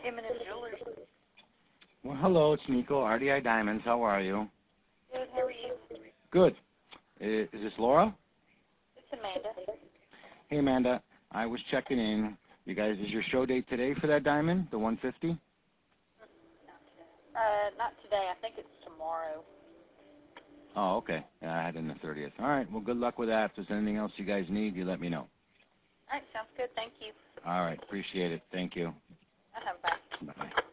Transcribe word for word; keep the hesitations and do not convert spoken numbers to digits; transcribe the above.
Jimenez Jewelers. Well, hello, it's Nico, R D I Diamonds. How are you? Good, how are you? Good. Is, is this Laura? It's Amanda. Hey, Amanda. I was checking in. You guys, is your show date today for that diamond, the one fifty? Uh, not today. I think it's tomorrow. Oh, okay. Yeah, I had it in the thirtieth. All right. Well, good luck with that. If there's anything else you guys need, you let me know. All right, sounds good. Thank you. All right. Appreciate it. Thank you. Uh-huh, bye. Bye-bye.